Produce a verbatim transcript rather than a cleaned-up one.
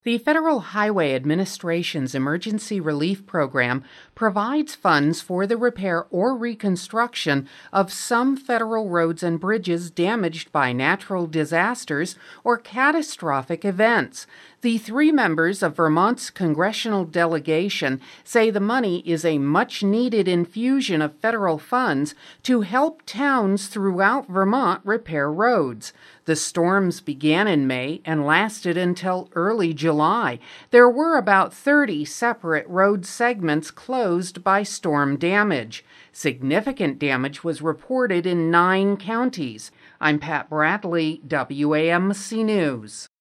The Federal Highway Administration's Emergency Relief Program provides funds for the repair or reconstruction of some federal roads and bridges damaged by natural disasters or catastrophic events. The three members of Vermont's congressional delegation say the money is a much-needed infusion of federal funds to help towns throughout Vermont repair roads. The storms began in May and lasted until early July. There were about thirty separate road segments closed by storm damage. Significant damage was reported in nine counties. I'm Pat Bradley, W A M C News.